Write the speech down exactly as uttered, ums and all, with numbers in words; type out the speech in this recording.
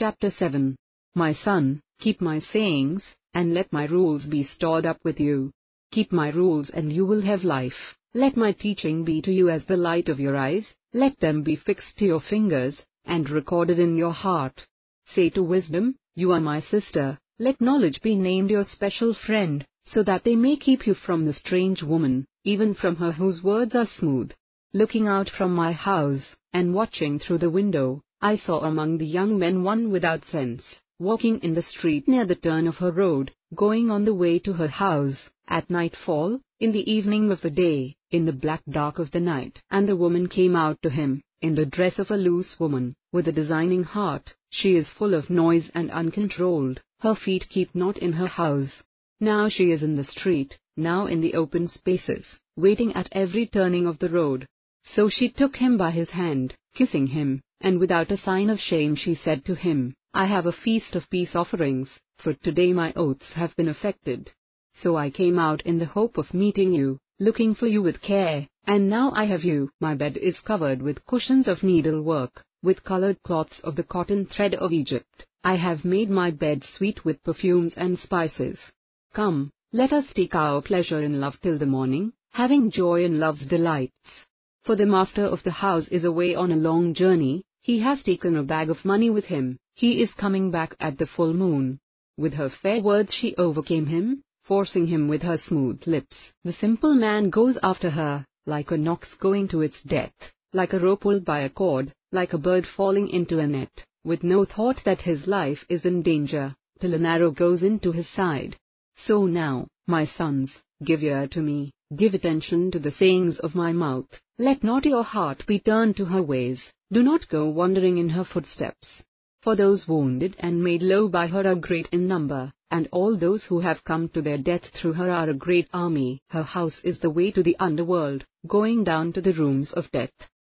Chapter seven. My son, keep my sayings, and let my rules be stored up with you. Keep my rules and you will have life. Let my teaching be to you as the light of your eyes, let them be fixed to your fingers, and recorded in your heart. Say to wisdom, you are my sister, let knowledge be named your special friend, so that they may keep you from the strange woman, even from her whose words are smooth. Looking out from my house, and watching through the window, I saw among the young men one without sense, walking in the street near the turn of her road, going on the way to her house, at nightfall, in the evening of the day, in the black dark of the night. And the woman came out to him, in the dress of a loose woman, with a designing heart. She is full of noise and uncontrolled, her feet keep not in her house. Now she is in the street, now in the open spaces, waiting at every turning of the road. So she took him by his hand, kissing him, and without a sign of shame she said to him, I have a feast of peace offerings, for today my oaths have been effected. So I came out in the hope of meeting you, looking for you with care, and now I have you. My bed is covered with cushions of needlework, with colored cloths of the cotton thread of Egypt. I have made my bed sweet with perfumes and spices. Come, let us take our pleasure in love till the morning, having joy in love's delights. For the master of the house is away on a long journey, he has taken a bag of money with him, he is coming back at the full moon. With her fair words she overcame him, forcing him with her smooth lips. The simple man goes after her, like an ox going to its death, like a rope pulled by a cord, like a bird falling into a net, with no thought that his life is in danger, till an arrow goes into his side. So now, my sons, give ear to me, give attention to the sayings of my mouth, let not your heart be turned to her ways, do not go wandering in her footsteps. For those wounded and made low by her are great in number, and all those who have come to their death through her are a great army. Her house is the way to the underworld, going down to the rooms of death.